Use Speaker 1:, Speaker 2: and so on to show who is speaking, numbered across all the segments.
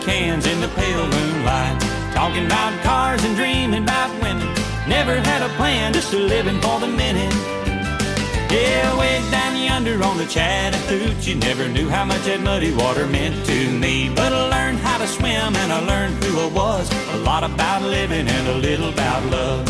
Speaker 1: cans in the pale moonlight, talking about cars and dreaming about women. Never had a plan, just a living for the minute. Yeah, way down yonder on the Chattahoochee, never knew how much that muddy water meant to me. But I learned how to swim and I learned who I was. A lot about living and a little about love.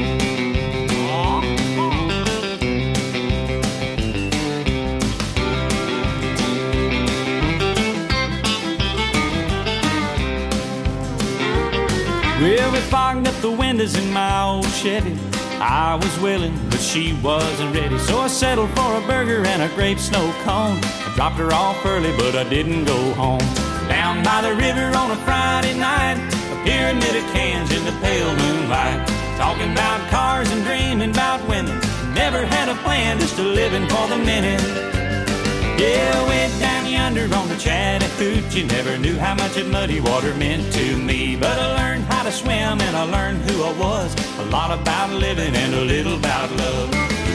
Speaker 1: Well, we fogged up the windows in my old Chevy. I was willing, but she wasn't ready. So I settled for a burger and a grape snow cone. I dropped her off early, but I didn't go home. Down by the river on a Friday night, a pyramid of cans in the pale moonlight, talking about cars and dreaming about women. Never had a plan, just a living for the minute. Yeah, way down yonder on the Chattahoochee, never knew how much that muddy water meant to me. But I learned how to swim and I learned who I was. A lot about living and a little about love.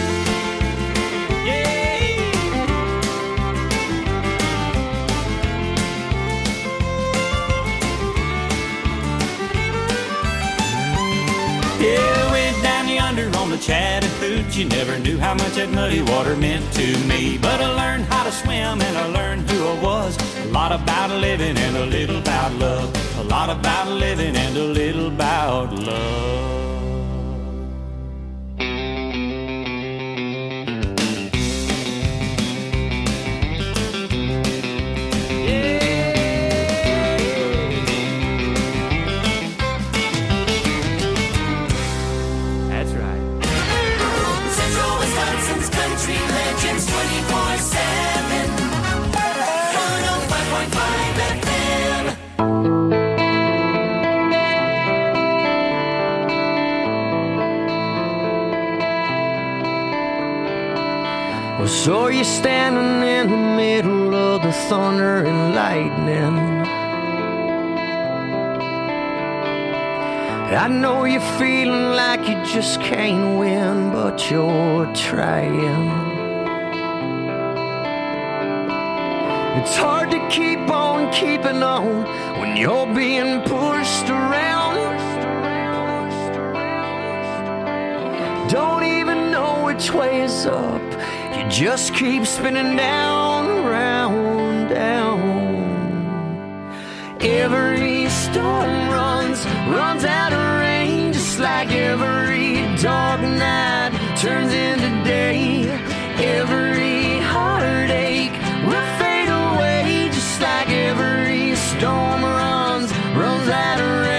Speaker 1: Yeah, way down yonder on the Chattahoochee, never knew how much that muddy water meant to me. But I learned how to swim and I learned who I was. A lot about living and a little about love. A lot about living and a little about love.
Speaker 2: So you're standing in the middle of the thunder and lightning. I know you're feeling like you just can't win, but you're trying. It's hard to keep on keeping on when you're being pushed around. Don't even know which way is up. You just keep spinning down, round, down. Every storm runs out of rain, just like every dark night turns into day. Every heartache will fade away, just like every storm runs out of rain.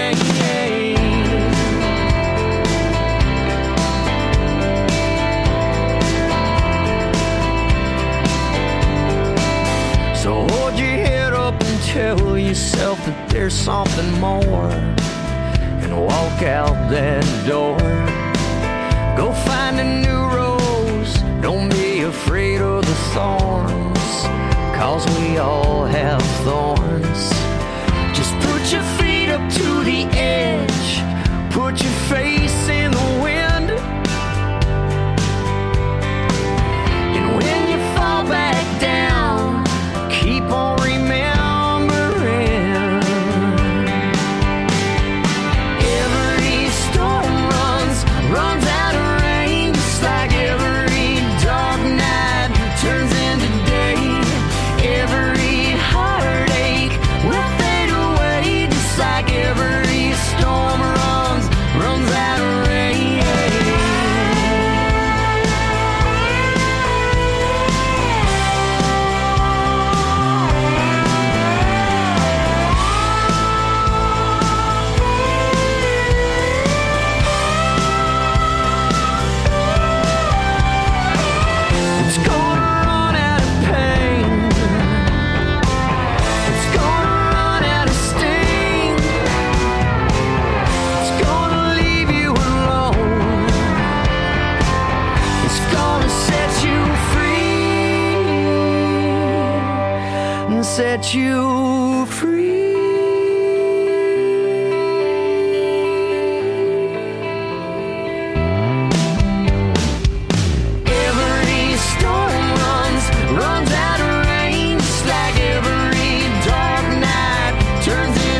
Speaker 2: So hold your head up and tell yourself that there's something more, and walk out that door. Go find a new rose, don't be afraid of the thorns, 'cause we all have thorns. Just put your feet up to the edge, put your face in the wind, and when you fall back down, keep on remembering. Every storm runs out of rain, just like every dark night turns into day. Every heartache will fade away, just like every storm runs out of rain. It's gonna run out of pain. It's gonna run out of sting. It's gonna leave you alone. It's gonna set you free and set you free. Every storm runs out of rain, just like every dark night turns into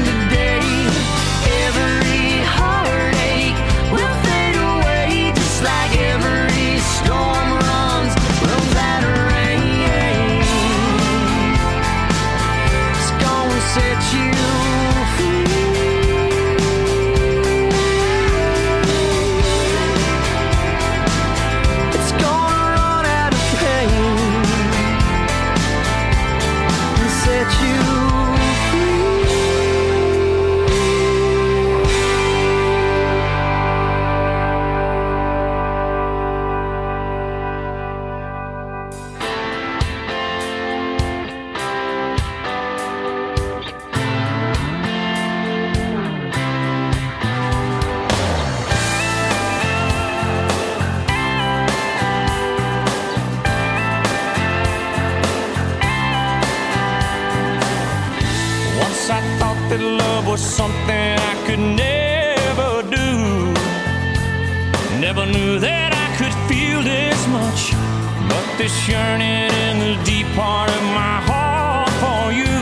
Speaker 1: that love was something I could never do. Never knew that I could feel this much, but this yearning in the deep part of my heart for you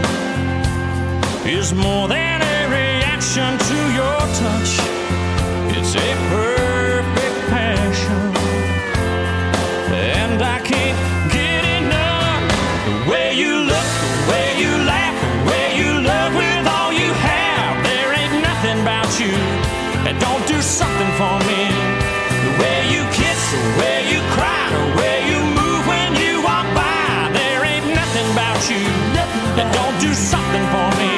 Speaker 1: is more than a reaction to your touch. It's a perfect passion, and I can't get enough. The way you look, the way you laugh, the way you love with all you have. There ain't nothing about you that don't do something for me. The way you kiss, the way you cry, the way you move when you walk by. There ain't nothing about you that don't do something for me.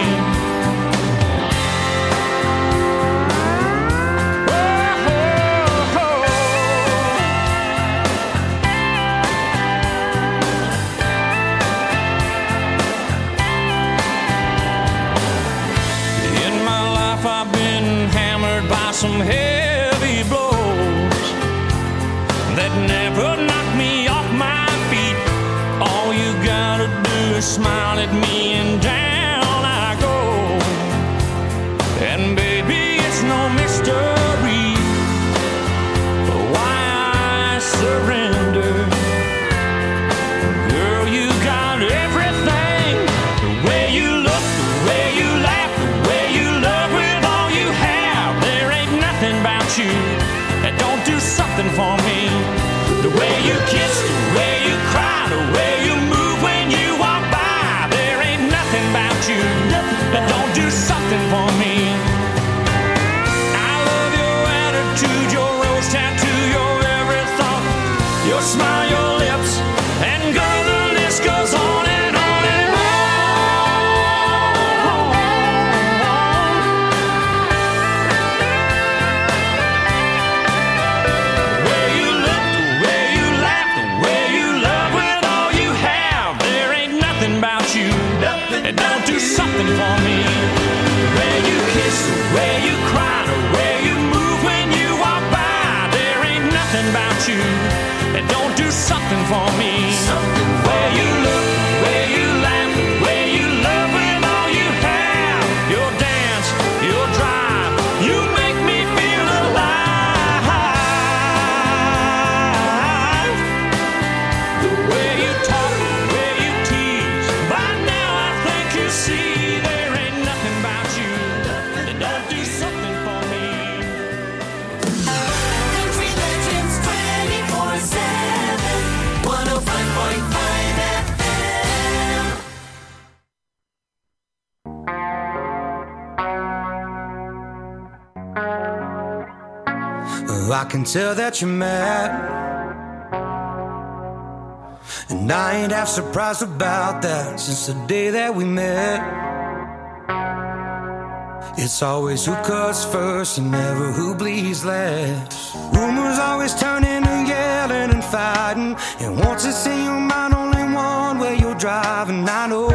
Speaker 1: Some heavy blows that never knock me off my feet. All you gotta do is smile at me and down I go. And baby, it's no mystery why I surrender. Girl, you got everything. The way you look, the way you laugh, the way you love with all you have. There ain't nothing about you that don't do something for me. The way you kiss, the way you cry, the way you move when you walk by. There ain't nothing about you that don't do something for me. I love your attitude, your rose tattoo, your every thought, your smile, your lips, and girl, the list goes on and on and on. The way you look, the way you laugh, the way you love with all you have. There ain't nothing about you that don't do something for me. The way you kiss, the way you cry, the way you move when you walk by. There ain't nothing about you that don't do something for me. The way you look, the way you laugh, the way you love with all you have. Your dance, your drive, you make me feel alive. The way you talk, the way you tease. By now I think you see there ain't nothing about you that don't do something for me.
Speaker 3: Country Legends 24/7, 105.5 FM.
Speaker 4: I can tell that you're mad, and I ain't half surprised about that. Since the day that we met, it's always who cuts first and never who bleeds last. Rumors always turn into yelling and fighting, and once it's in your mind, only one way you're driving. I know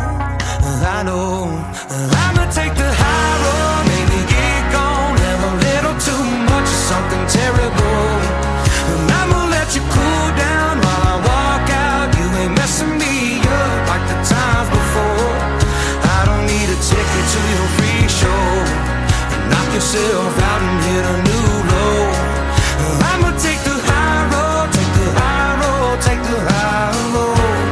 Speaker 4: I'ma take the high road, maybe get gone, have a little too much of something terrible, and I'ma let you cool down while I walk out. You ain't messing me up like the times before. I don't need a ticket to your free show, and knock yourself out and hit a new low. I'ma take the high road, take the high road, take the high road.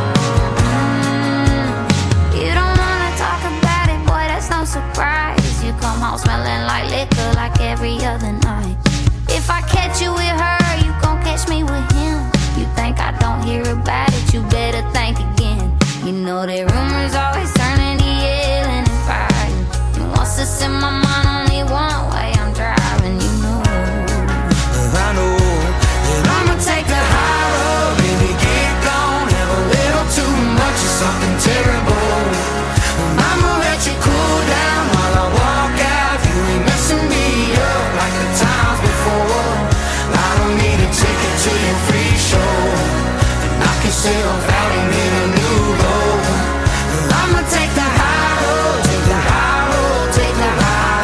Speaker 5: You don't wanna talk about it, boy, that's no surprise. You come home smelling like liquor like every other night. If I catch you with her, you gon' catch me with him. You think I don't hear about it, you better think again. You know that rumors always turn into yelling and fighting, and once it's in my mind, only one way I'm driving, you know.
Speaker 4: I know that I'ma take the high road, baby, get gone, have a little too much of something terrible. I'ma let you cool down while I walk out. You ain't messing me up like the times before. I don't need a ticket to your free show, and knock yourself out and hit a new low. I'ma take the high road, take the high road, take the high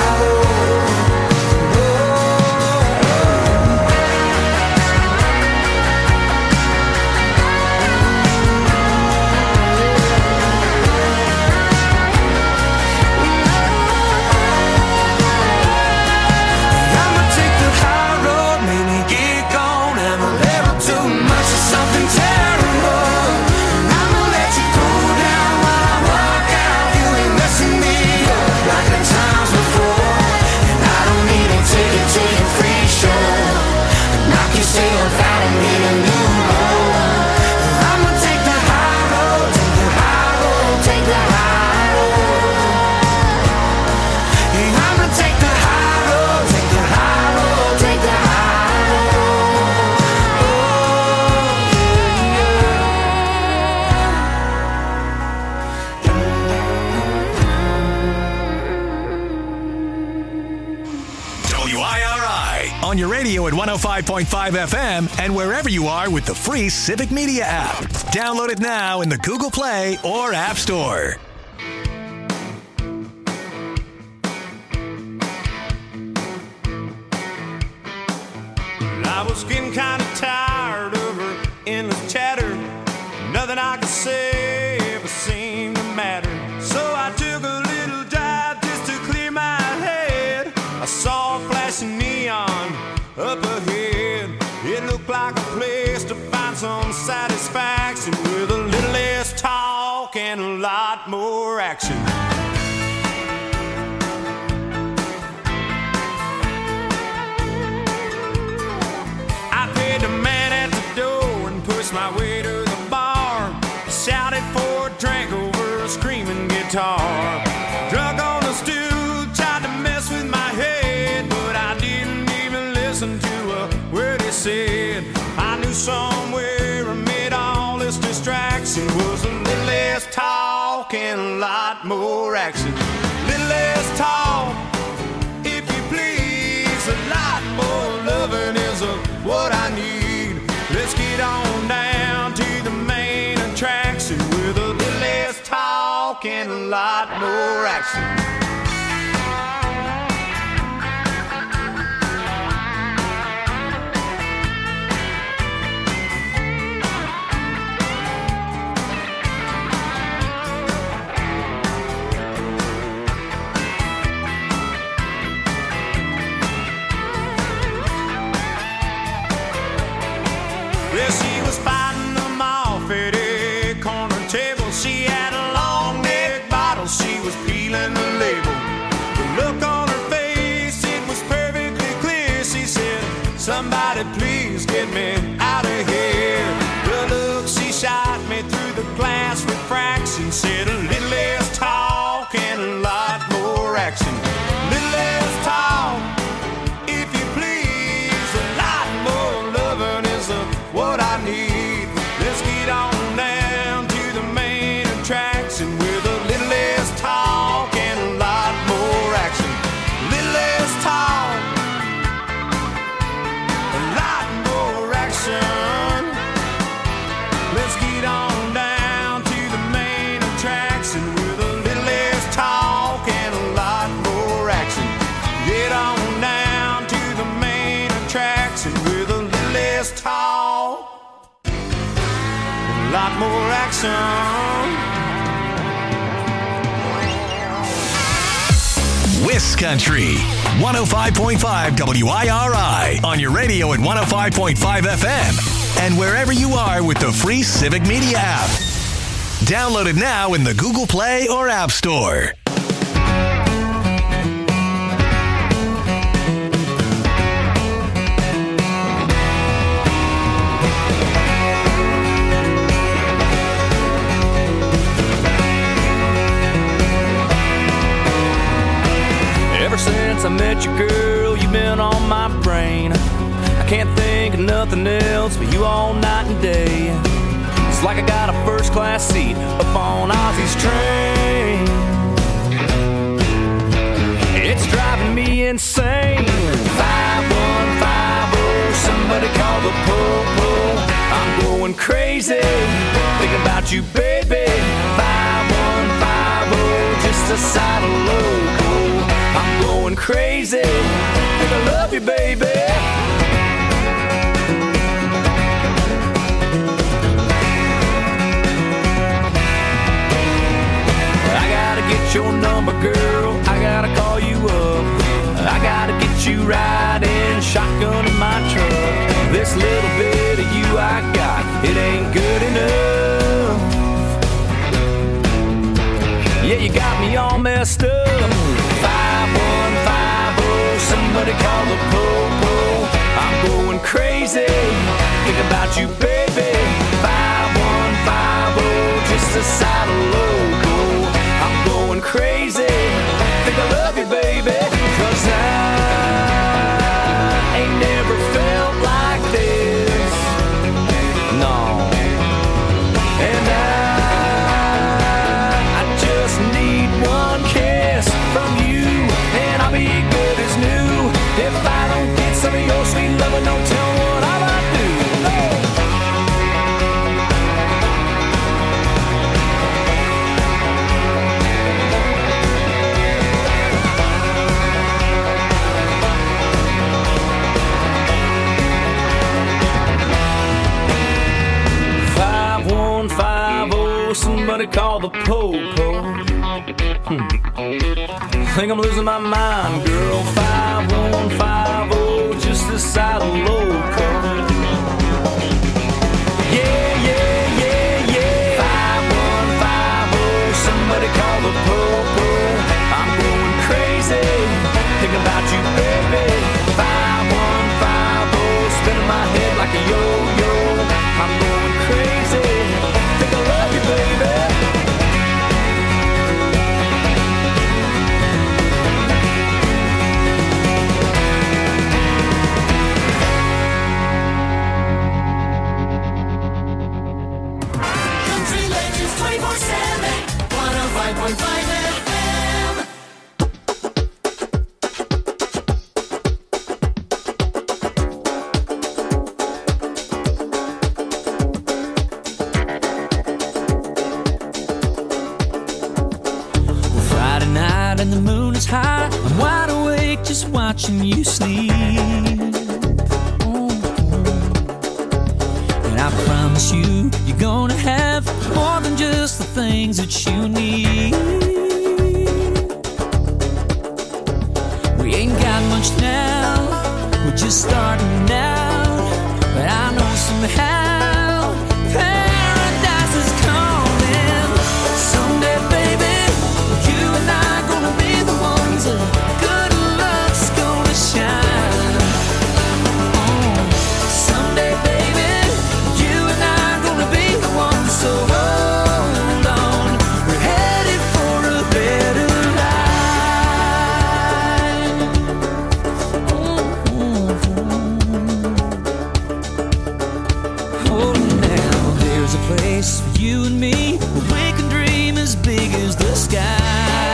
Speaker 6: on your radio at 105.5 FM and wherever you are with the free Civic Media app. Download it now in the Google Play or App Store.
Speaker 1: I was getting kind of tired of her endless chatter. Nothing I could say ever seemed to matter. So I took a little drive just to clear my head. I saw a flashing neon up ahead. It looked like a place to find some satisfaction with a little less talk and a lot more action. I paid the man at the door and pushed my way to the bar. Shouted for a drink over a screaming guitar. Drunk on the stool, tried to mess with my head, but I didn't even listen to a word he said. I knew somewhere amid all this distraction was a little less talk and a lot more action. Little less talk, if you please, a lot more loving is what I need. Let's get on down to the main attraction with a little less talk and a lot more action. Well, she was fighting them off at a corner table. She had a long neck bottle, she was peeling the label. The look on her face, it was perfectly clear. She said, somebody please get me out of here. The look she shot me through the glass refraction said a little less talk and a lot more action. Little less talk, if you please, a lot more loving is what I need. Let's get on down to the main attraction with a little less talk and a lot more action. Little less talk, a lot more action. Let's get on down to the main attraction with a little less talk and a lot more action. Get on down to the main attraction with a little less talk, a lot more action.
Speaker 6: Wiss Country, 105.5 WIRI on your radio at 105.5 FM and wherever you are with the free Civic Media app. Download it now in the Google Play or App Store.
Speaker 2: Ever since I met you, girl, you've been on my brain. I can't think of nothing else but you all night and day. It's like I got a first-class seat up on Ozzy's train. It's driving me insane. 5150, somebody call the po-po. I'm going crazy, thinking about you, baby. 5150, just a side of loco. I'm going crazy, think I love you, baby. I gotta get your number, girl, I gotta call you up. I gotta get you riding shotgun in my truck. This little bit of you I got, it ain't good enough. Yeah, you got me all messed up. 5150, somebody call the po-po. I'm going crazy, think about you, baby. 5150, just a side of loco. I'm going crazy, think I love you, baby. 'Cause I ain't never felt like this, no. And I just need one kiss from you, and I'll be good as new. If I don't get some of your
Speaker 7: call the po-po. Think I'm losing my mind, girl. 5150, just this side of loco. Yeah, yeah, yeah, yeah. 5150, somebody call the po-po. I'm going crazy, thinking about you, baby. 5150, spinning my head like a yo-yo. I'm going crazy, think I love you, baby.
Speaker 3: Country Legends 24/7, 105.5 FM.
Speaker 8: Friday night and the moon is high. I'm wide awake just watching you sleep. And I promise you, you're gonna have more than just the things that you need. We ain't got much now, we're just starting out. But I know somehow paradise is coming. Someday, baby, you and I gonna be the ones that good luck's gonna shine. Someday, baby, you and I gonna be the ones. So hold on, we're headed for a better life. Oh, now there's a place for you and me where we can dream as big as the sky.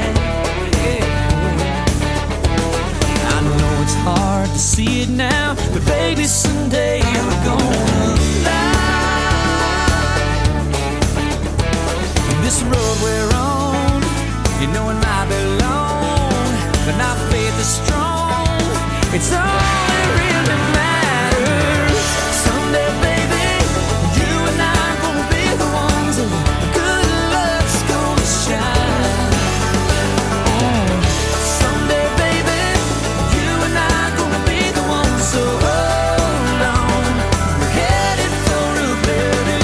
Speaker 8: I know it's hard to see it now, but baby, someday we're gonna fly. This road we're on, you know it might be long, but our faith is strong. It's all that really matters. Someday, baby, you and I gonna be the ones that good luck's gonna shine. Someday, baby, you and I gonna be the ones. So hold on, we're headed for a better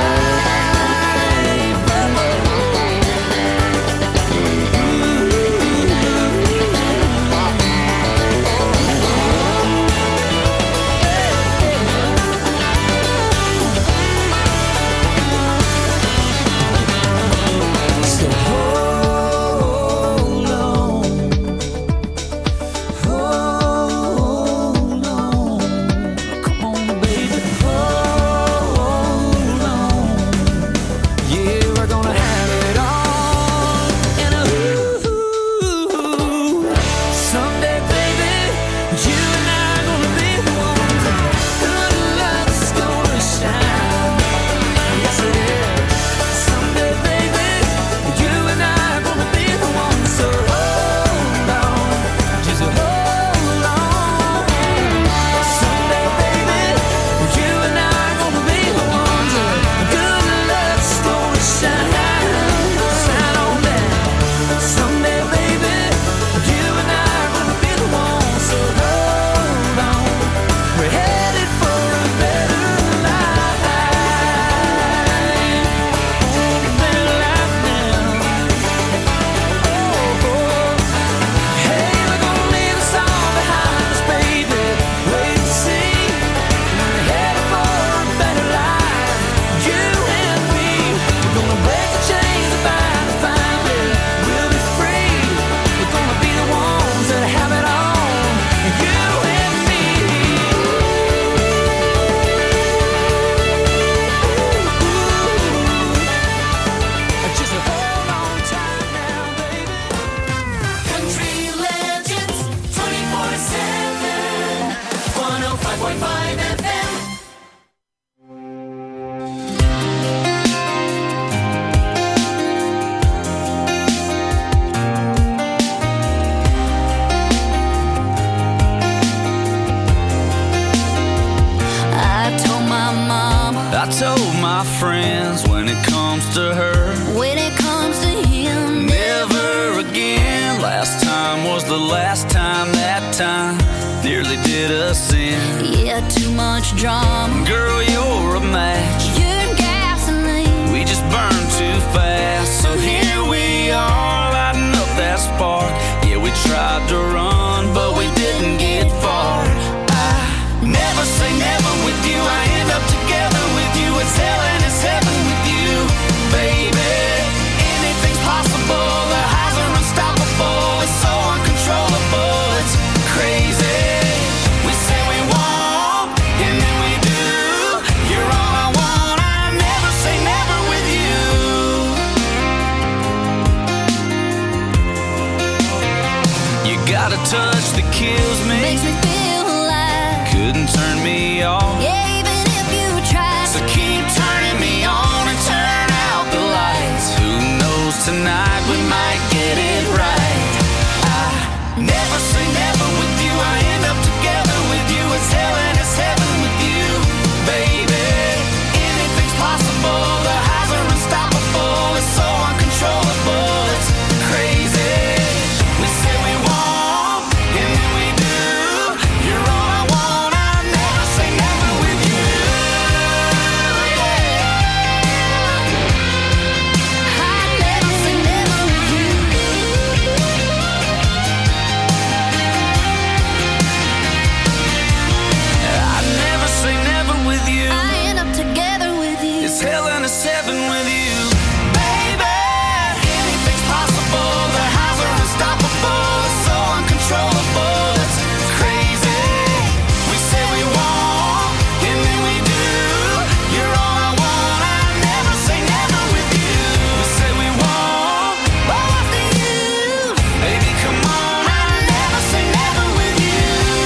Speaker 8: So hold on, hold on. Come on, baby, hold on. Yeah, we're gonna have it all. And someday, baby, you and I gonna be the ones. Good luck's gonna shine. Yes, it is. Someday, baby, you and I gonna be the ones. So hold on, just hold on. Someday, baby, you and I gonna be the ones. Good luck's gonna shine. Shine on that. Someday, baby, you and I gonna be the ones. So hold on, we're headed for a better life. A better life now. Hey, we're gonna leave us all behind us, baby. Wait to see. We're headed for a better life. You and me. We're gonna break the chains that bind us, find it. We'll be free. We're gonna be the ones that have it all. You and me. Just hold on tight now, baby.
Speaker 3: Country Legends 24/7, 105.5 FM.
Speaker 8: I told my mama,
Speaker 7: I told my friends when it comes to her,
Speaker 5: we
Speaker 9: last time, that time nearly did us in.
Speaker 5: Yeah, too much drama.
Speaker 9: Girl, you're a match.
Speaker 5: You're gasoline.
Speaker 9: We just burn too fast. So here we are, lighting up that spark. Yeah, we tried to run, but we didn't get far. I never say never with you. I end up together with you. It's hell and it's heaven with you, baby. Anything's possible. The highs are unstoppable. It's so uncontrollable. It's crazy. We say we won't, and then we do. You're all I want. I never say never with you. You got a touch that kills me.
Speaker 5: Makes me feel alive.
Speaker 9: Couldn't turn me off.
Speaker 5: Yeah, even if you tried.
Speaker 9: So keep turning me on and turn out the lights. Who knows, tonight we might get it right. I never say never with you. I end up together with you. It's hell and it's heaven with you, baby. Anything's possible. The highs are unstoppable. It's so uncontrollable. It's crazy. We say we won't, and then we do. You're all I want. I never say never with you.
Speaker 5: I never say never with you.
Speaker 9: I never say never with you.
Speaker 5: I end up together with you.
Speaker 9: It's hell and it's heaven with you, baby. Anything's possible. The highs are unstoppable. It's so uncontrollable. It's crazy. We say we won't, and then we do. You're all I want. I never say never with you. We say we won't, but what's the use? Baby, come on. I never say never with you.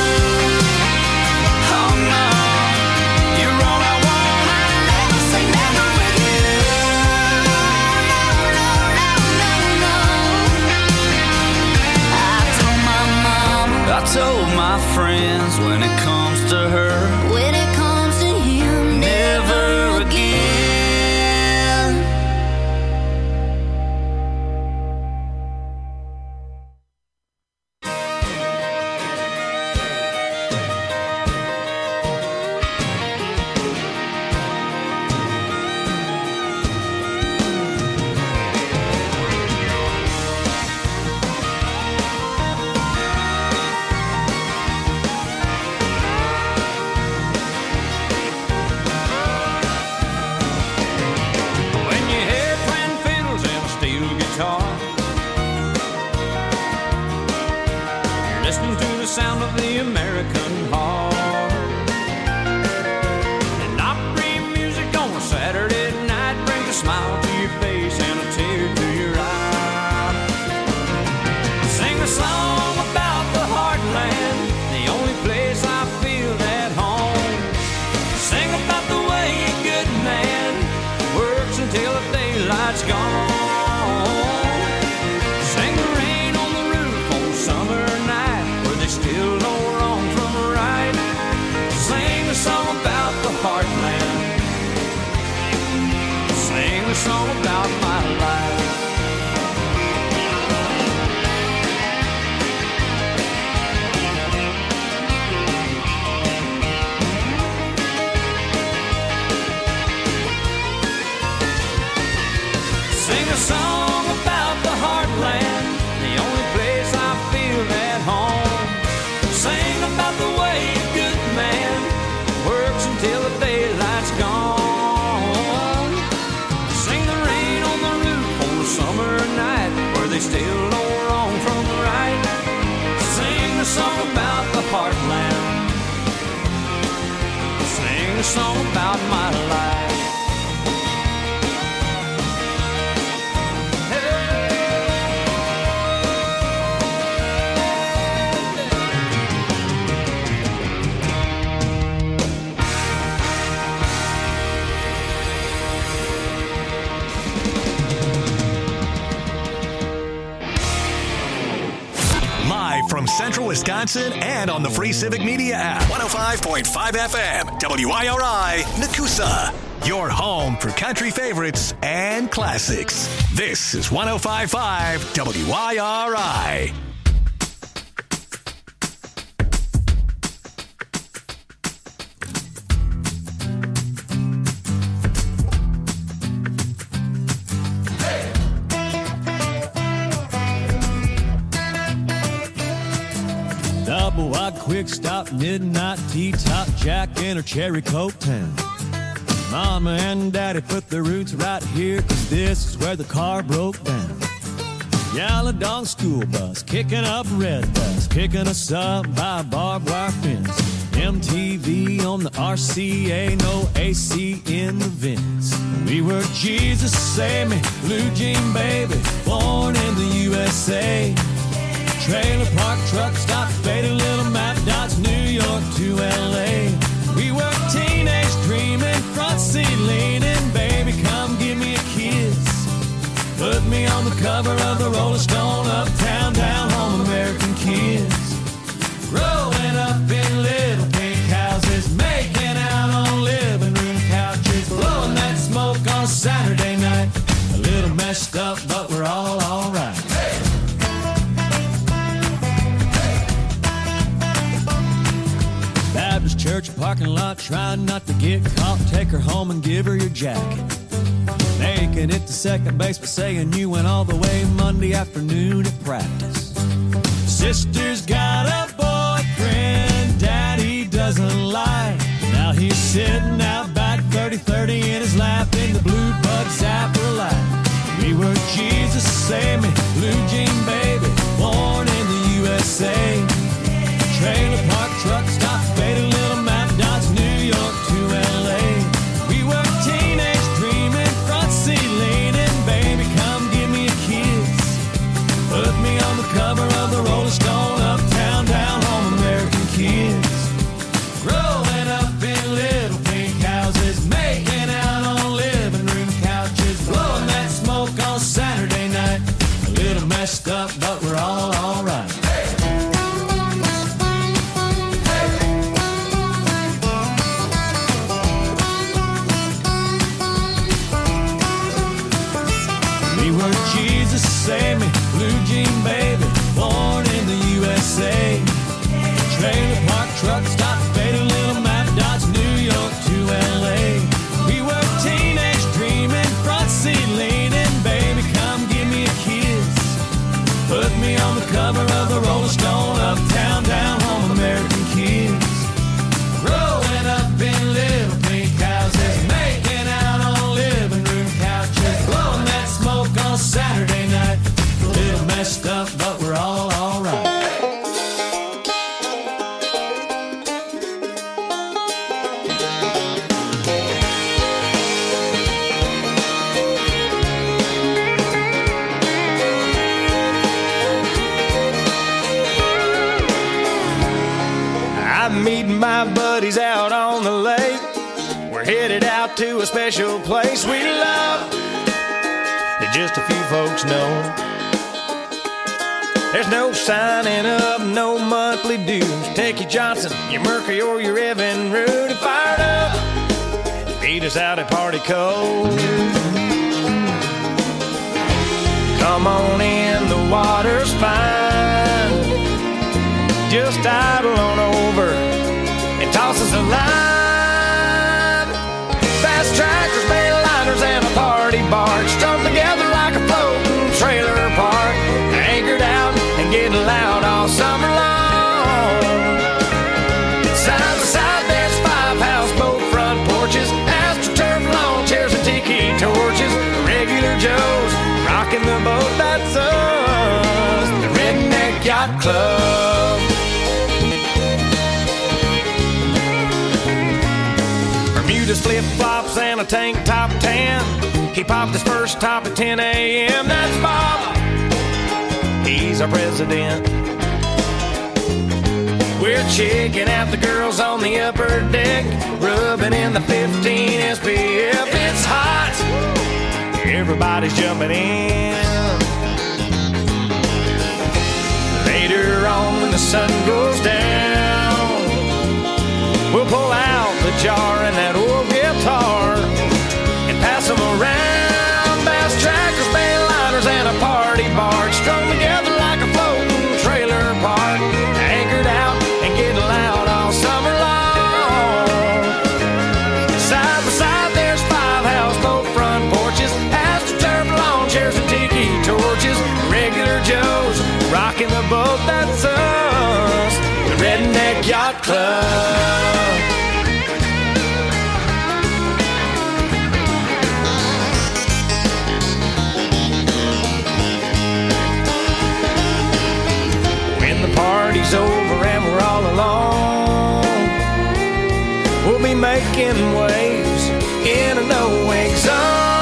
Speaker 9: Oh no, you're all I want. I never say never with you.
Speaker 5: No, no, no, no. I told my mom,
Speaker 9: I told my friends when it comes to her,
Speaker 5: when it comes to him,
Speaker 9: never again.
Speaker 1: When you hear twin fiddles and a steel guitar, you're listening to the sound of the American heart. And Opry music on a Saturday night brings a smile to your face and a tear to your eye. Sing a song about the heartland, the only place I feel at home. Sing about the way a good man works until the daylight's gone. Sing the rain on the roof on a summer night where they still know wrong from right. Sing a song about the heartland. Sing a song about my life. Sing a song about the heartland, the only place I feel at home. Sing about the way a good man works until the daylight's gone. Sing the rain on the roof on a summer night where they still know wrong from right. Sing a song about the heartland. Sing a song about my life.
Speaker 6: Live from Central Wisconsin and on the free Civic Media app. 105.5 FM, WIRI, Nakusa. Your home for country favorites and classics. This is 105.5 WIRI.
Speaker 10: Double wide quick stop, midnight T-top Jack in her cherry coke town. Mama and Daddy put their roots right here, 'cause this is where the car broke down. Yaladong school bus, kicking up red dust, picking us up by a barbed wire fence. MTV on the RCA, no AC in the vents. We were Jesus Save Me, Blue Jean Baby, born in the USA. Trailer park, truck stop, faded little map dots, New York to LA. We were teenage dreaming, front seat leaning, baby come give me a kiss. Put me on the cover of the Rolling Stone, uptown, down home, American kids. Growing up in little pink houses, making out on living room couches, blowing that smoke on Saturday night. A little messed up, but we're all alright. Baptist church parking lot, trying not to get caught. Take her home and give her your jacket. Making it to second base, but saying you went all the way Monday afternoon at practice. Sister's got a boyfriend Daddy doesn't like. Now he's sitting out back 30-30 in his lap in the blue bug zapper light. We were Jesus Save Me, Blue Jean Baby, born in the USA. Trailer park, truck stop, faded little map dots, New York to LA. We were teenage dreaming, front seat leaning, baby come give me a kiss. Put me on the cover of the Rolling Stone, uptown, down home, American kids. Growing up in little pink houses, making out on living room couches, blowing that smoke on Saturday night. A little messed up, but we're all alright. We were Jesus Save Me, Blue Jean Baby, born in the USA. Trailer park, truck stop, faded little map dots, New York to LA. We were teenage dreaming, front seat leaning, baby come give me a kiss. Put me on the cover of the Rolling Stone, uptown, down home, American kids. Growing up in little pink houses, making out on living room couches, blowing that smoke on Saturday night. A little messed up, but we're all alright.
Speaker 11: I'm meeting my buddies out on the lake. We're headed out to a special place we love that just a few folks know. There's no signing up, no monthly dues. Take your Johnson, your Mercury, or your Evan Rudy. Fired up, beat us out at Party Cove. Come on in, the water's fine. Just idle on over and toss us a line. Fast tractors, mainliners, and a party barge strung together like a floating trailer park. Anchored out and getting loud all summer long. Side by side, there's 5 houseboat front porches, AstroTurf lawn chairs and tiki torches. Regular Joes rocking the boat, that's us, the Redneck Yacht Club. Bermuda's flip-flops and a tank top tan. He popped his first top at 10 a.m. That's Bob, he's our president. We're checking out the girls on the upper deck, rubbing in the 15 SPF. It's hot, everybody's jumping in. Later on when the sun goes down, we'll pull out the jar and that old guitar and pass them around. Bass trackers, mainliners, and a party barge strung together like a floating trailer park. Anchored out and getting loud all summer long. Side by side, there's 5 houseboat front porches, AstroTurf lawn chairs and tiki torches. Regular Joes rocking the boat, that's us, the Redneck Yacht Club. When the party's over and we're all alone, we'll be making waves in a no-wake zone.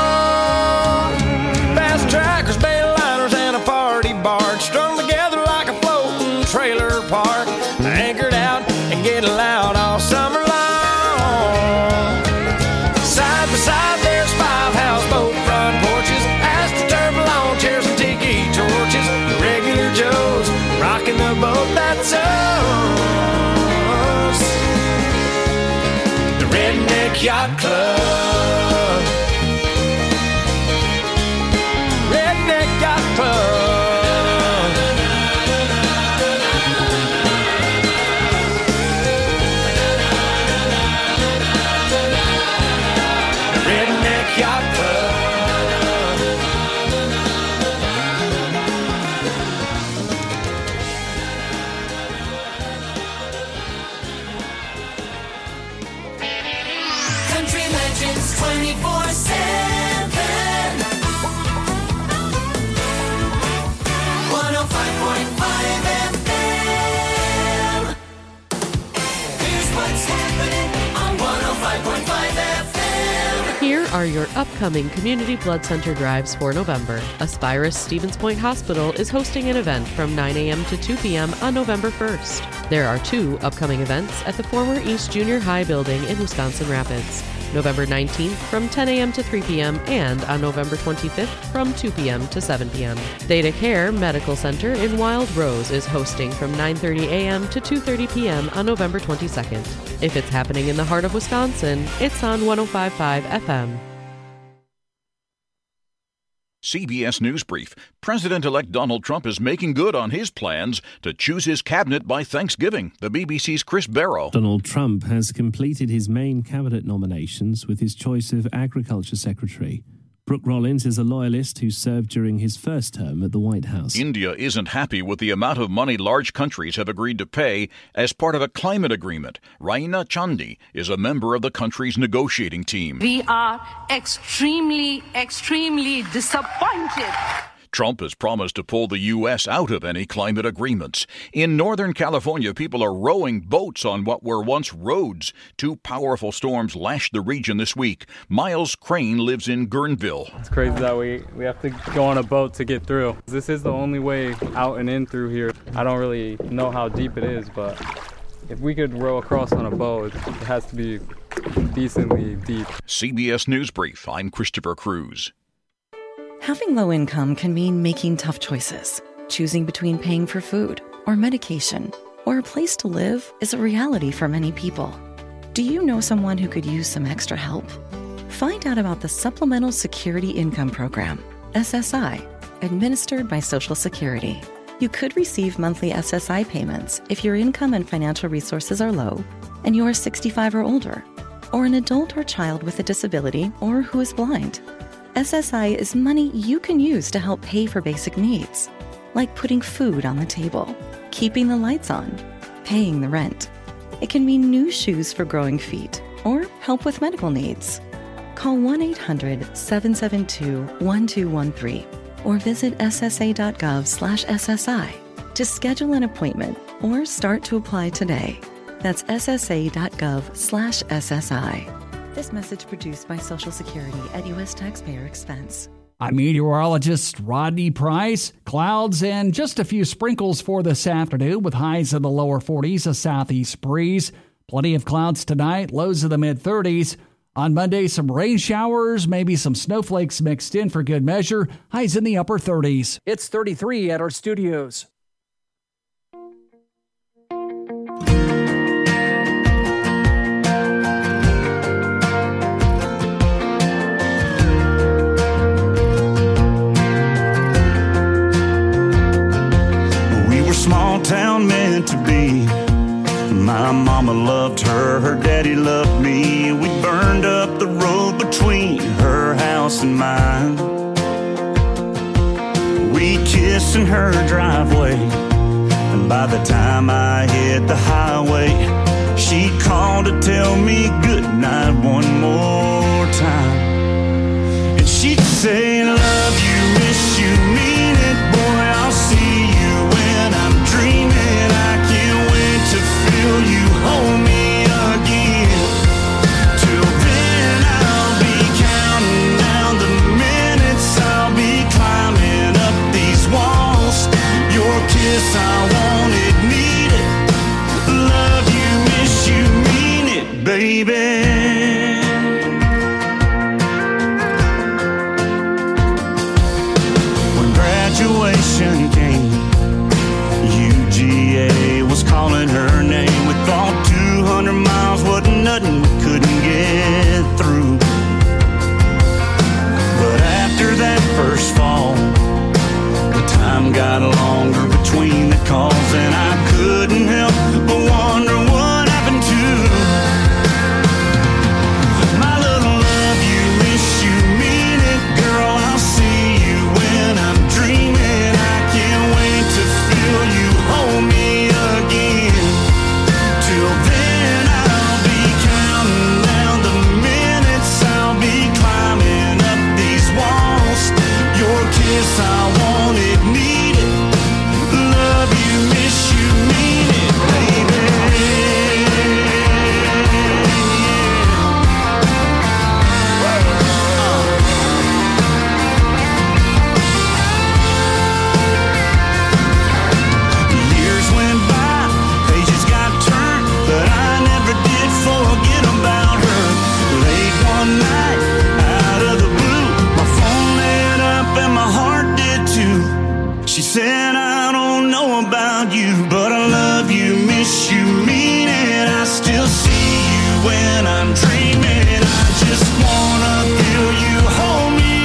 Speaker 11: Fast trackers, bail liners, and a party barge strung together like a floating trailer park, anchored out and getting loud all summer long. Side by side there's 5 houseboat front porches, astroturf lawn chairs and tiki torches, the regular Joes rocking the boat that's us, the Redneck Yacht Club. Redneck Yacht Club. The Redneck Yacht Club.
Speaker 3: Country legends 24/7. 105.5 FM. Here's what's happening on 105.5 FM.
Speaker 12: Here are your upcoming Community Blood Center drives for November. Aspirus Stevens Point Hospital is hosting an event from 9 a.m. to 2 p.m. on November 1st. There are 2 upcoming events at the former East Junior High building in Wisconsin Rapids. November 19th from 10 a.m. to 3 p.m. and on November 25th from 2 p.m. to 7 p.m. Theta Care Medical Center in Wild Rose is hosting from 9:30 a.m. to 2:30 p.m. on November 22nd. If it's happening in the heart of Wisconsin, it's on 105.5 FM.
Speaker 13: CBS News Brief. President-elect Donald Trump is making good on his plans to choose his cabinet by Thanksgiving. The BBC's Chris Barrow.
Speaker 14: Donald Trump has completed his main cabinet nominations with his choice of Agriculture Secretary. Brooke Rollins is a loyalist who served during his first term at the White House.
Speaker 13: India isn't happy with the amount of money large countries have agreed to pay as part of a climate agreement. Raina Chandi is a member of the country's negotiating team.
Speaker 15: We are extremely disappointed.
Speaker 13: Trump has promised to pull the U.S. out of any climate agreements. In Northern California, people are rowing boats on what were once roads. 2 powerful storms lashed the region this week. Miles Crane lives in Guerneville.
Speaker 16: It's crazy that we have to go on a boat to get through. This is the only way out and in through here. I don't really know how deep it is, but if we could row across on a boat, it has to be decently deep.
Speaker 13: CBS News Brief. I'm Christopher Cruz.
Speaker 17: Having low income can mean making tough choices. Choosing between paying for food or medication or a place to live is a reality for many people. Do you know someone who could use some extra help? Find out about the Supplemental Security Income Program, SSI, administered by Social Security. You could receive monthly SSI payments if your income and financial resources are low and you are 65 or older, or an adult or child with a disability or who is blind. SSI is money you can use to help pay for basic needs, like putting food on the table, keeping the lights on, paying the rent. It can mean new shoes for growing feet or help with medical needs. Call 1-800-772-1213 or visit ssa.gov/SSI to schedule an appointment or start to apply today. That's ssa.gov/SSI. This message produced by Social Security at U.S. taxpayer expense.
Speaker 18: I'm meteorologist Rodney Price. Clouds and just a few sprinkles for this afternoon with highs in the lower 40s, a southeast breeze. Plenty of clouds tonight, lows in the mid-30s. On Monday, some rain showers, maybe some snowflakes mixed in for good measure. Highs in the upper 30s.
Speaker 19: It's 33 at our studios.
Speaker 20: Small town meant to be. My mama loved her, her daddy loved me. We burned up the road between her house and mine. We kissed in her driveway And by the time I hit the highway, she'd call to tell me goodnight one more time. And she'd say, love you, miss you, mean it, boy, I'll see you when I'm dreaming. I can't wait to feel you hold me again. Till then I'll be counting down the minutes, I'll be climbing up these walls. Your kiss, I want it, need it. Love you, miss you, mean it, baby. Graduation came, UGA was calling her name. We thought 200 miles wasn't nothing we couldn't get through. But after that first fall, the time got longer between the calls, and I couldn't help but wonder what happened to my little love you, miss you, mean it, girl, I'll see you when I'm dreaming. I can't wait to feel you hold me again. Till then I'll be counting down the minutes, I'll be climbing up these walls. Your kiss, I want it, need it. Love you, miss you, mean it, baby. Years went by, pages got turned, but I never did forget about her. Late one night, out of the blue, my phone lit up and my heart did too. She said, I don't know about you, but I love you, miss you, mean it. I still see you when I'm dreaming. I just wanna feel you hold me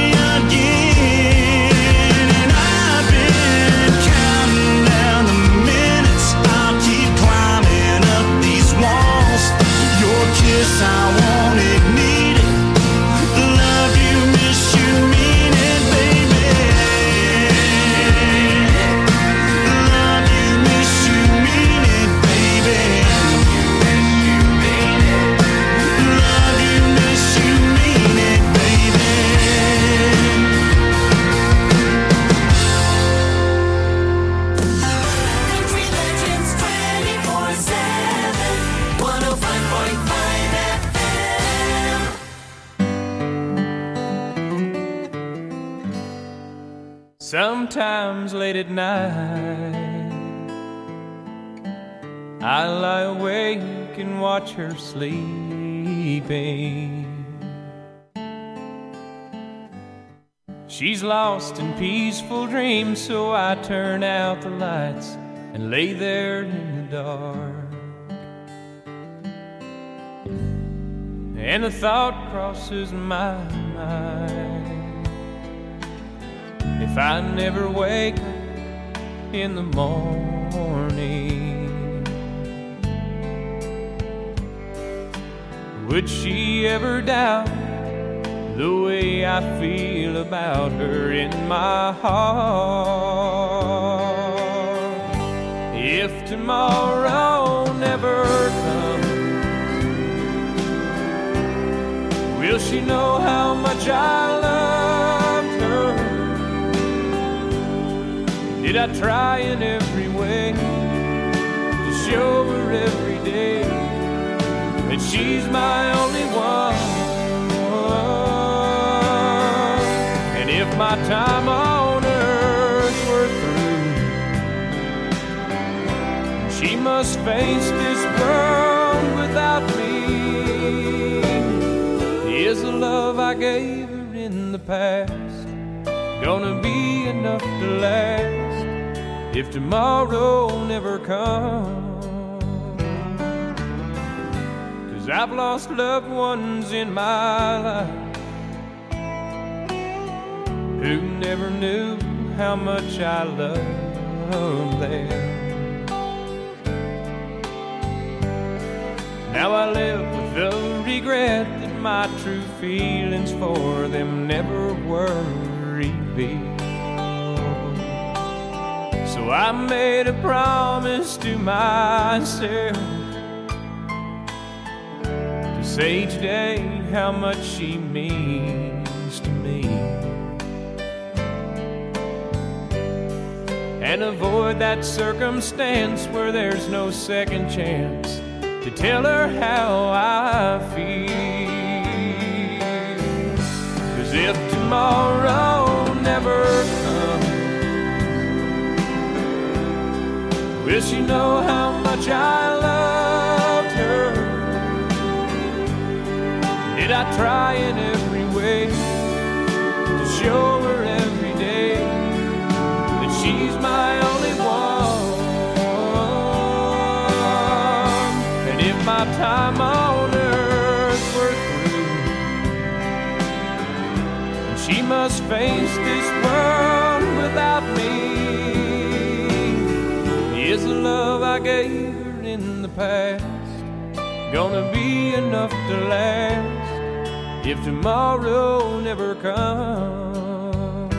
Speaker 20: again. And I've been counting down the minutes, I'll keep climbing up these walls. Your kiss, I want it, need it. Love you, miss you, mean it, baby. Love you, miss you, mean it, baby. Love you, miss you, mean it, baby.
Speaker 3: Country Legends 24/7, 105.5 FM.
Speaker 11: Sometimes late at night, I lie awake and watch her sleeping. She's lost in peaceful dreams, so I turn out the lights and lay there in the dark. And the thought crosses my mind, if I never wake up in the morning, would she ever doubt the way I feel about her in my heart? If tomorrow never comes, will she know how much I loved her? Did I try in every way to show her every day that she's my only one? And if my time on earth were through, she must face this world without me. Is the love I gave her in the past gonna be enough to last if tomorrow never comes? 'Cause I've lost loved ones in my life who never knew how much I loved them. Now I live with the regret that my true feelings for them never were revealed.
Speaker 7: So I made a promise to myself to say each day how much she means to me, and avoid that circumstance where there's no second chance to tell her how I feel. 'Cause if tomorrow never comes, will she know how much I loved her? Did I try in every way to show her every day that she's my only one? And if my time on earth were through, and she must face this world without me, is the love I gave her in the past gonna be enough to last if tomorrow never comes?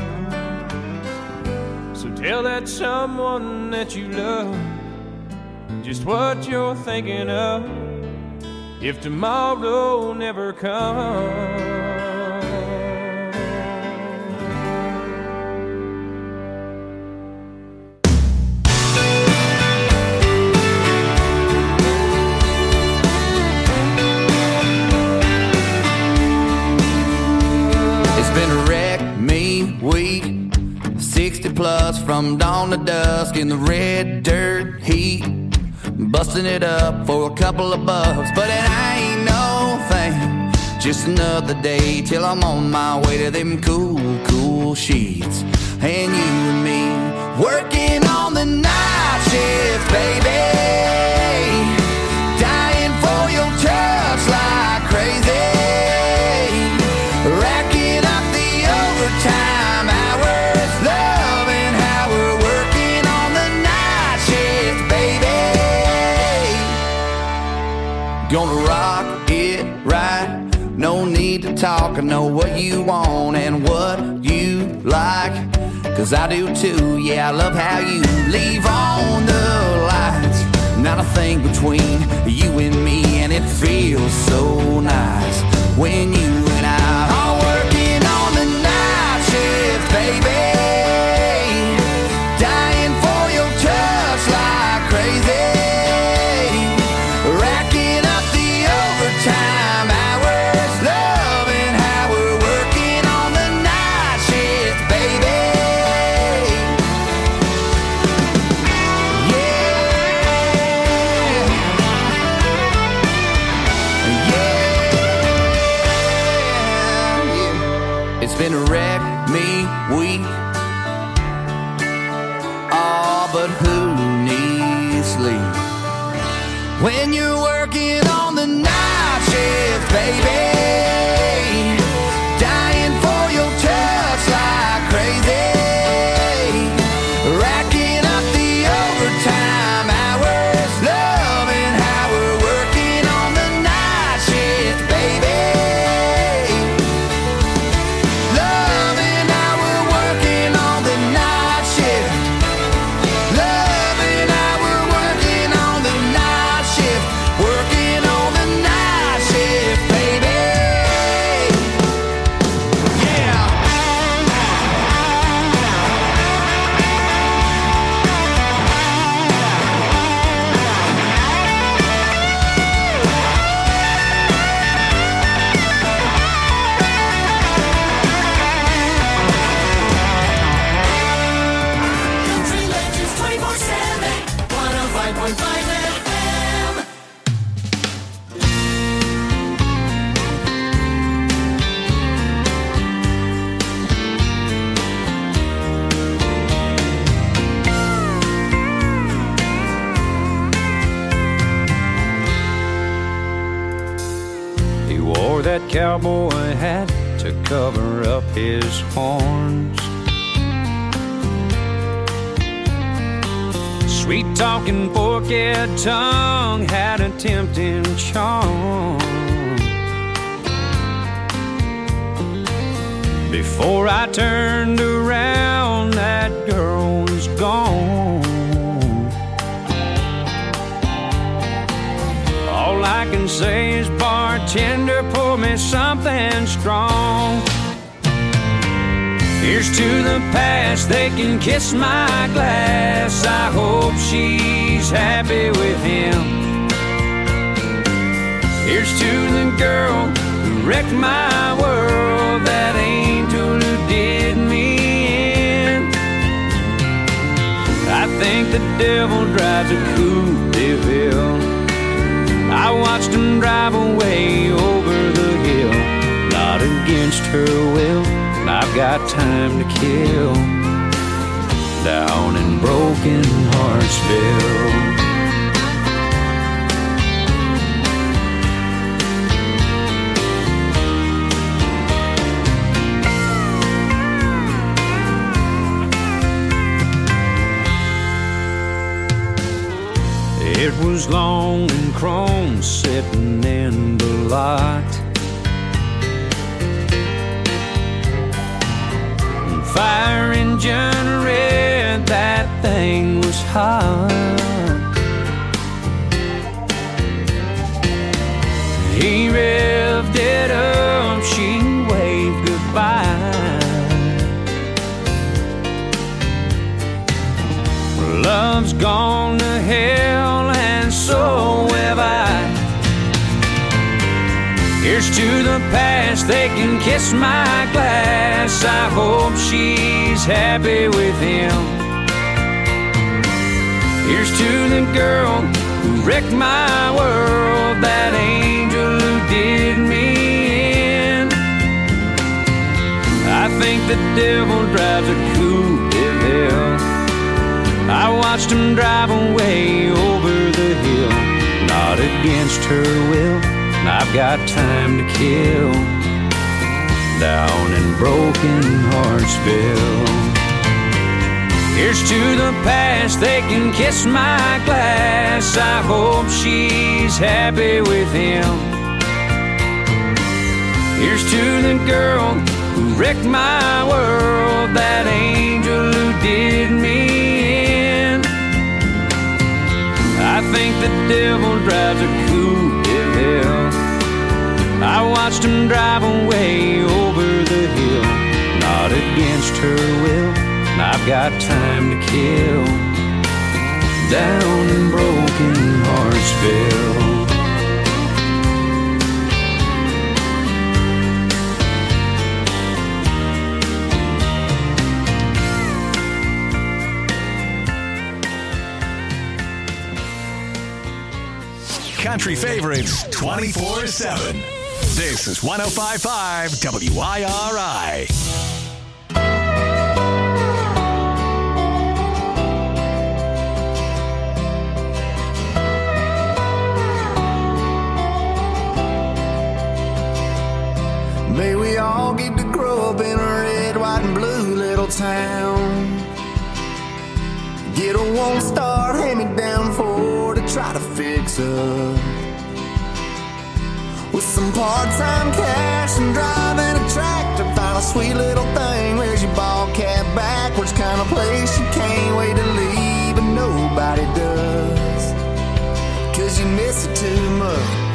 Speaker 7: So tell that someone that you love just what you're thinking of if tomorrow never comes.
Speaker 21: Week 60 plus from dawn to dusk in the red dirt heat, busting it up for a couple of bucks, but it ain't no thing. Just another day till I'm on my way to them cool, cool sheets. And you and me working on the night shift, baby, dying for your touch like crazy, racking up the overtime. Gonna rock it right, no need to talk. I know what you want and what you like, 'cause I do too. Yeah, I love how you leave on the lights. Not a thing between you and me, and it feels so nice when you and I are working on the night shift, baby, dying for your touch like crazy, time hours, loving how we're working on the night shift, baby. Yeah, yeah. It's been a wreck me week. Oh, but who needs sleep when you're working on the night shift, baby, dying for your touch like crazy, racking up the overtime hours, loving how we're working on the night shift, baby, loving how we're working on the night shift, loving how we're working on the night shift, working on the night shift, baby. Yeah.
Speaker 3: Country Legends 24/7, 105.5 FM.
Speaker 11: He wore that cowboy hat to cover up his horns. Sweet talking forked tongue had a tempting charm. Before I turned around, that girl was gone.
Speaker 2: back and says, bartender, pour me something strong. Here's to the past, they can kiss my glass. I hope she's happy with him. Here's to the girl who wrecked my world, that angel who did me in. I think the devil drives a Coupe de Ville. I watched him drive away over the hill, not against her will. I've got time to kill down in Broken Heartsville. It was long and chrome sitting in the lot. Fire engine red, that thing was hot. He revved it up, she waved goodbye. Love's gone to hell and so have I. Here's to the past, they can kiss my glass. I hope she's happy with him. Here's to the girl who wrecked my world, that angel who did me in. I think the devil drives a Coupe de Ville. I watched him drive away over the hill, not against her will. I've got time to kill down in Broken Heartsville. Here's to the past, they can kiss my glass. I hope she's happy with him. Here's to the girl who wrecked my world, that angel who did me in. I think the devil drives a Coupe de Ville. I watched him drive away over the hill, not against her will. I've got time to kill down in Broken Heartsville.
Speaker 6: Country favorites 24/7. This is 105.5 WIRI.
Speaker 21: May we all get to grow up in a red, white, and blue little town. Get a one-star hand-me-down Ford to try to fix up. With some part-time cash and driving a tractor, find a sweet little thing. Where's your ball cap backwards? Kind of place you can't wait to leave, but nobody does, 'cause you miss it too much.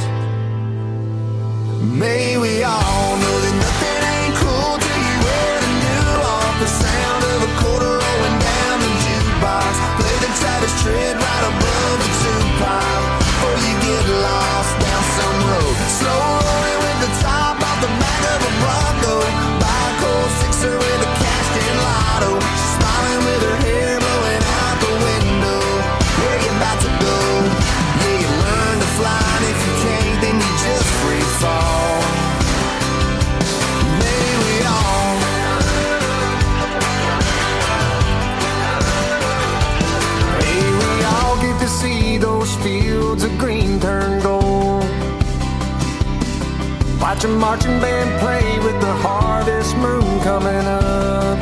Speaker 21: May we all know that nothing ain't cool till you wear the new off. The sound of a quarter rolling down the jukebox. Play the Travis Tritt right above the two-pile, or you get lost down some road. Slow rolling with the top off the back of a Bronco. Buy a cold sixer with a cashed-in lotto. She's smiling with her hair blowing out the window. Where you about to go? Yeah, you learn to fly, and if you can't, then you just free fall. May we all get to see those fields of green turn gold. Watch a marching band play with the harvest moon coming up.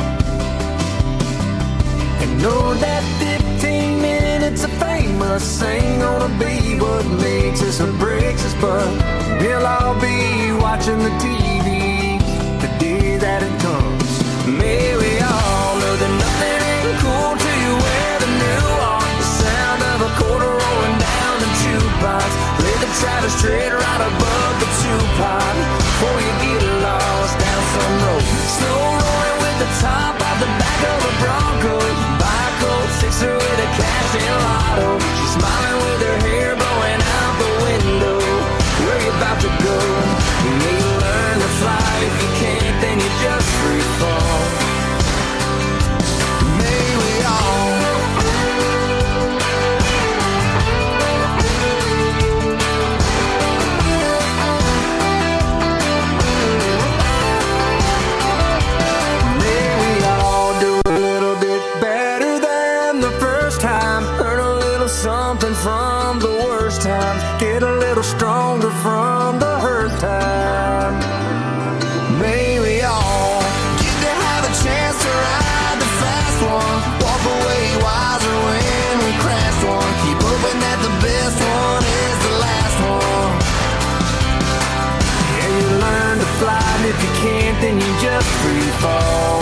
Speaker 21: And know that 15 minutes of fame must ain't gonna be what makes us or breaks us, but we'll all be watching the TV the day that it comes. May we all know that nothing ain't cool till you wear the new off. The sound of a quarter rolling down the jukebox. Play the Travis Tritt
Speaker 2: chasing lotto. She's smiling with her hair blowing out the window. Where you about to go? You may learn to fly. If you can't, then you just free fall. May we all something from the worst times. Get a little stronger from the hurt time. May we all get to have a chance to ride the fast one. Walk away wiser when we crash one. Keep hoping that the best one is the last one. Yeah, you learn to fly, and if you can't, then you just free fall.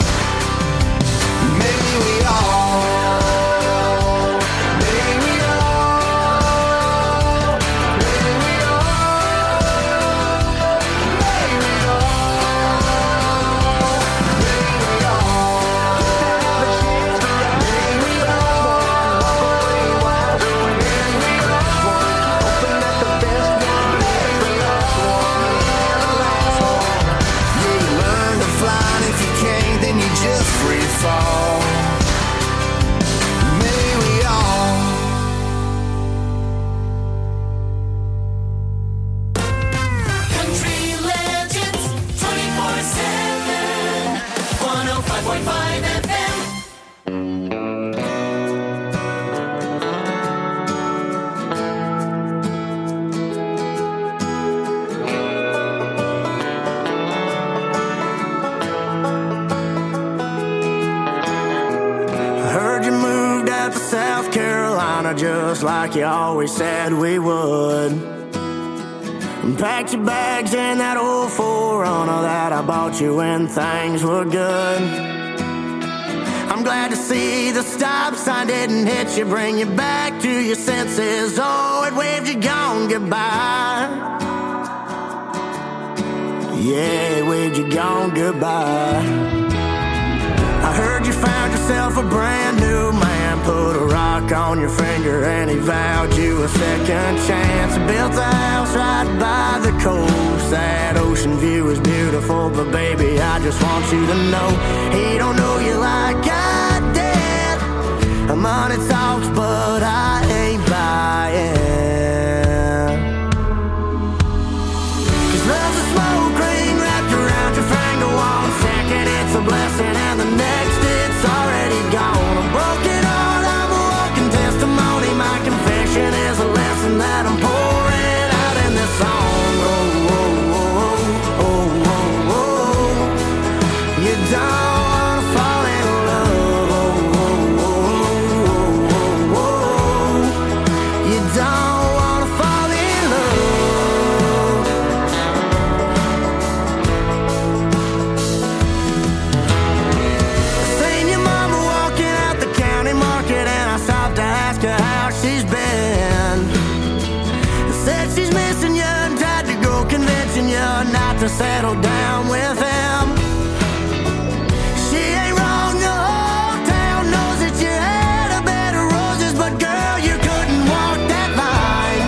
Speaker 2: Maybe we all fall. May we all
Speaker 3: Country Legends 24/7 105.5 FM.
Speaker 2: South Carolina, just like you always said we would. And packed your bags in that old 4Runner that I bought you when things were good. I'm glad to see the stop sign didn't hit you, bring you back to your senses. Oh, it waved you gone goodbye. Yeah, it waved you gone goodbye. I heard you found yourself a brand new man. Put a rock on your finger and he vowed you a second chance. Built a house right by the coast. That ocean view is beautiful, but baby, I just want you to know he don't know you like I did. Money talks, but I ain't buying. 'Cause love's a smoke ring wrapped around your finger. One second it's a blessing and the next it's already gone. A broken heart, I'm a walking testimony. My confession is a lesson that I'm pouring out in this song. Oh, oh, oh, oh, oh, oh. You don't wanna fall in love. Oh, oh, oh, oh, oh, oh. You don't wanna fall in love. Seen your mama walking out the county market and I stopped to ask her how she's been. Said she's missing you and tried to go convincing you not to settle down with him. She ain't wrong, the whole town knows that you had a bed of roses, but girl, you couldn't walk that line.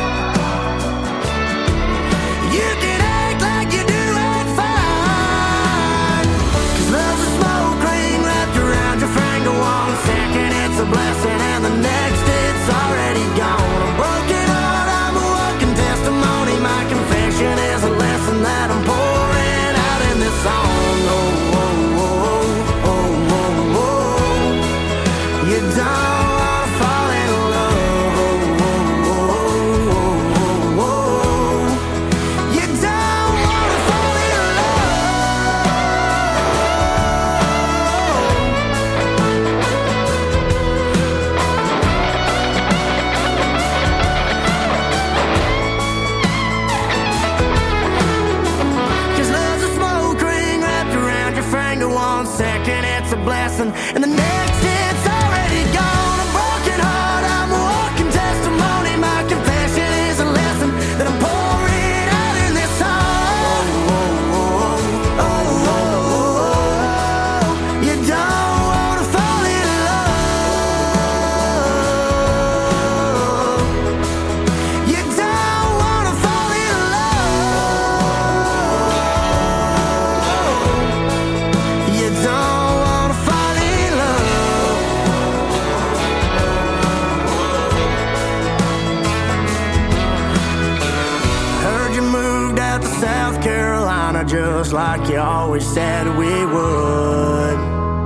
Speaker 2: You can act like you do it fine. 'Cause love's a smoke ring wrapped around your finger. One second it's a blessing and the next it's already gone. A broken heart, I'm a walking testimony. My confession is a lesson that I'm pouring out in this song. Oh, oh, oh, oh, oh, oh. You don't wanna fall in love. Oh, oh, oh, oh, oh, oh. You don't wanna fall in Cause love's a smoke ring wrapped around your finger. One second it's a blessing and the next it's already gone. A broken heart, I'm a walking testimony. My confession is a lesson that I'm pouring out in this song. Oh, oh, oh, oh, oh, oh. You don't wanna fall in love.
Speaker 20: just like you always said we would.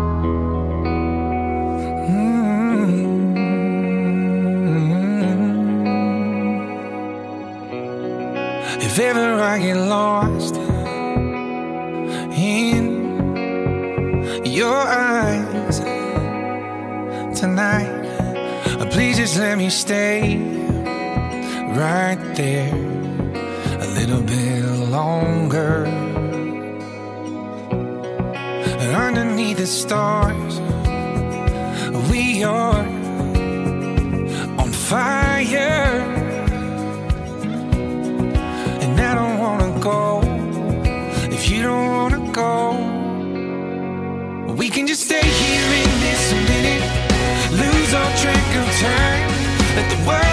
Speaker 4: If ever I get lost in your eyes tonight, please just let me stay right there a little bit longer. And underneath the stars, we are on fire. And I don't wanna go if you don't wanna go. We can just stay here in this minute, lose all track of time. Let the world